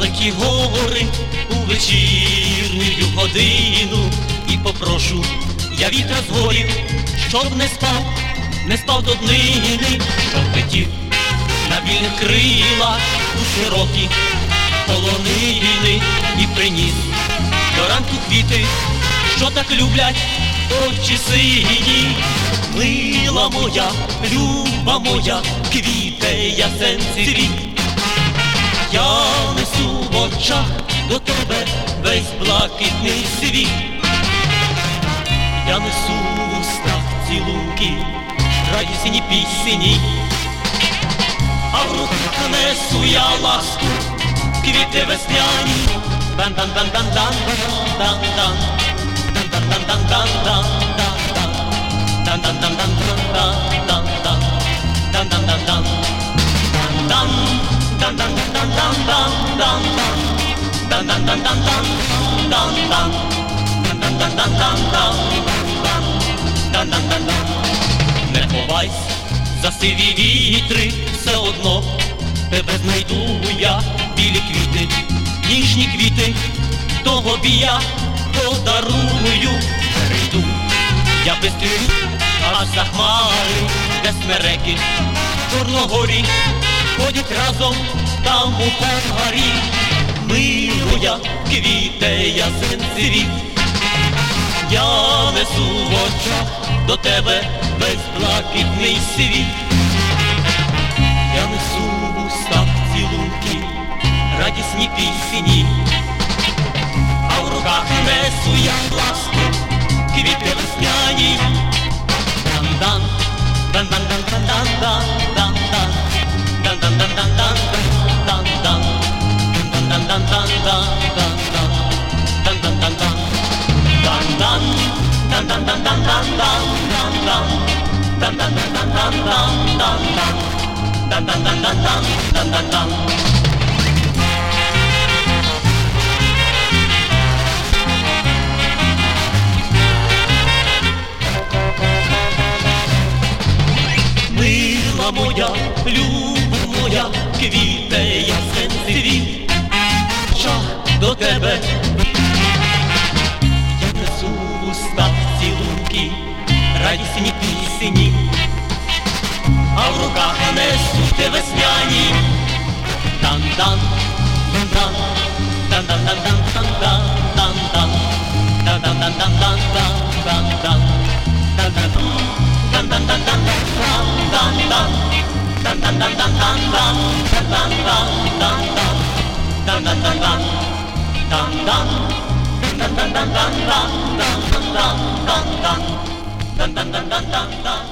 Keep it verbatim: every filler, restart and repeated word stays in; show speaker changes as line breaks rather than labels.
далекі гори у вечірню годину, і попрошу я вітра з горів, щоб не спав, не спав до днини, щоб летів на вільних крилах у широкі полонини і приніс до ранку квіти, що так люблять очі сині. Мила моя, люба моя, квіте ясенці цвіт, я несу в очах до тебе весь блакитний світ. Я несу в устах цілунки, радісні пісні, а в руках несу я ласку, квіти весняні. Дан-дан-дан-дан-дан-дан-дан, дан-дан-дан-дан-дан-дан, дан-дан-дан-дан-дан-дан, дан-дан-дан-дан, дан-дан-дан-дан-дан-дан. Не ховайся за сиві вітри, все одно тебе знайду я. Білі квіти, ніжні квіти, тобі я подарую. Перейду я бистрю аж за хмари, де смереки чорногорі ходять разом там у горі. Милоя, квіте ясен цвіт, я несу в очах до тебе весь блакитний світ. Я несу в устах цілунки, радісні пісні, а в руках несу я ласку, квіти весняні. Дан-дан, дан-дан-дан-дан-дан, дан-дан, дан-дан-дан-дан-дан, дан-дан, дан-дан-дан-дан-дан, дан-дан-дан-дан, дан-дан, дан-дан-дан-дан-дан, дан-дан, дан-дан-дан-дан-дан, дан-дан-дан-дан-дан, дан-дан-дан. Мила моя, люба моя, квіте ясен цвіт, шах до тебе я несу в устах цілунки, радісні пісні, а в руках несу те весняні. Дан-дан, дан-дан, дан-дан-дан-дан-дан, дан-дан, дан-дан-дан-дан-дан, дан-дан, дан-дан, дан-дан-дан-дан-дан.